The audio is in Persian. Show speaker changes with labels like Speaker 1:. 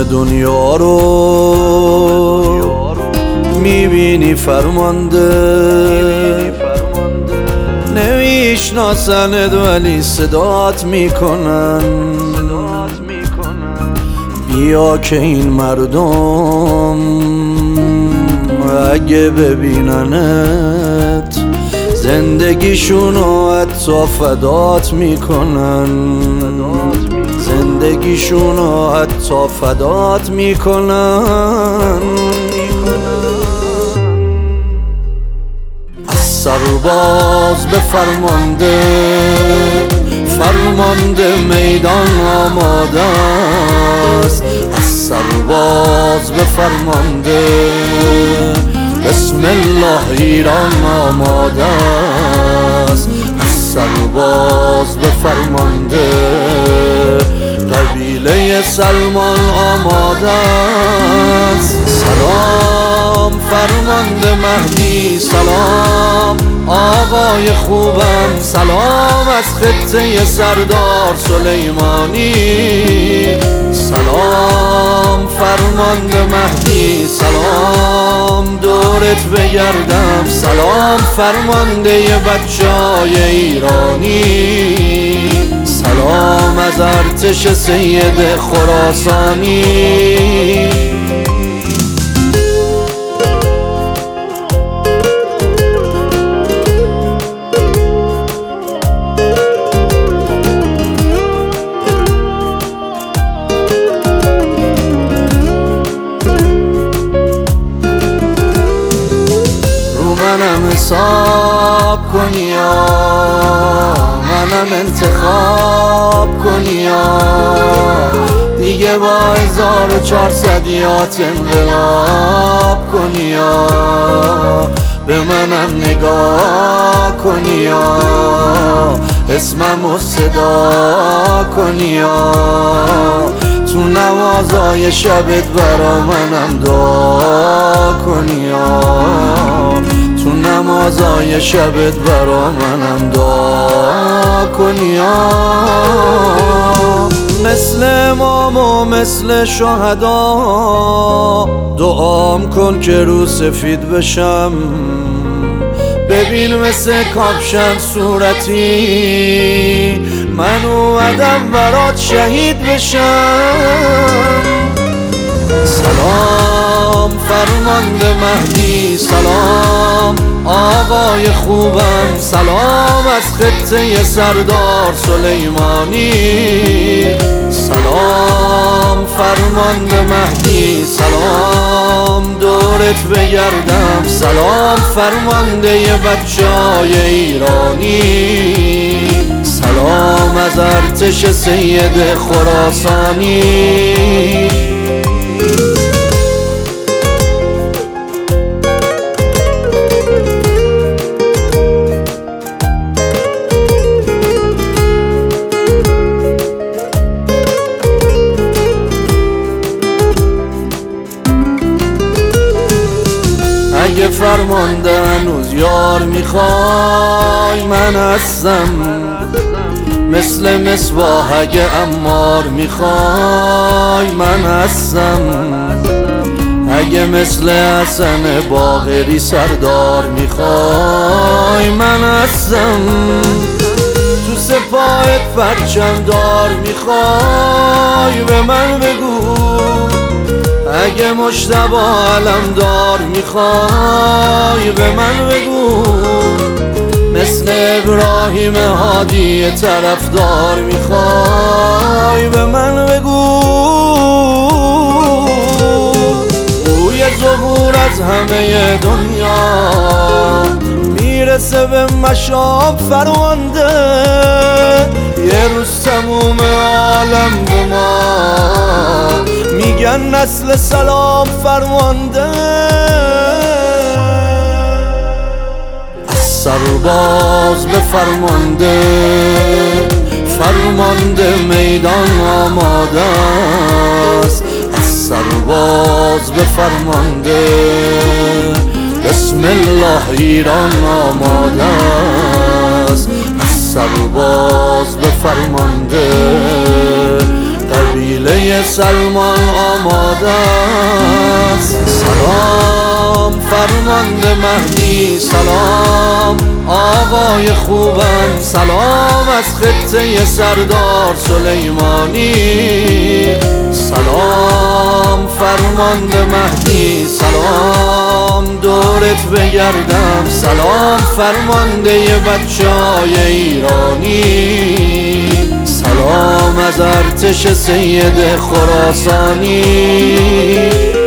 Speaker 1: دنیا رو میبینی فرمانده، نمیشناسند ولی صدات میکنن. بیا که این مردم اگه ببیننت زندگیشونو حتی فدات میکنن، زندگیشونو حتی فدات میکنن. از سرباز به فرمانده، فرمانده میدان آماده است. از سرباز به فرمانده، بسم الله ایران آماده است. از سرباز به فرمانده، قبیله سلمان آماده است. سلام فرمانده مهدی، سلام آقای خوبم، سلام از خطه سردار سلیمانی. سلام فرمانده مهدی، سلام دورت بگردم، سلام فرمانده بچه‌های ایرانی. سلام از ارتش سید خراسانی. منم حساب کنی یا منم انتخاب کنی یا دیگه با 1400 یات انقلاب کنی یا به منم نگاه کنی یا اسممو صدا کنی یا تو نمازای شبت برا منم دعا کنی یا تو نمازای شبت برا منم دعا کنی یا مثل امام و مثل شهدا دعام کن که رو سفید بشم. ببین مثل کاپشن صورتی، من اومدم برات شهید بشم. سلام فرمانده مهدی، سلام آقای خوبم، سلام از خطه سردار سلیمانی. سلام فرمانده مهدی، سلام دورت بگردم، سلام فرمانده بچه‌های ایرانی. سلام از ارتش سید خراسانی. اگه فرمانده هنوز یار میخوای من هستم، مثل مصباح اگه عمار میخوای من هستم، اگه مثل حسن باقری سردار میخوای من هستم، تو سپاهت پرچم دار میخوای به من بگو، اگه مجتبی علمدار میخوای به من بگو، مثل ابراهیم هادی طرفدار میخوای به من بگو. بوی ظهور از همه دنیا میرسه به مشام فرمانده، یه روز تموم عالم به ما میگن نسل سلام فرمانده. از سرباز به فرمانده، فرمانده میدان آماده است. از سرباز به فرمانده، بسم الله ایران آماده است. از سرباز به فرمانده، قبیله سلمان آماده است. سلام فرمانده مهدی، سلام آقای خوبم، سلام از خطه سردار سلیمانی. سلام فرمانده مهدی، سلام دورت بگردم، سلام فرمانده بچه‌های ایرانی. سلام از ارتش سید خراسانی.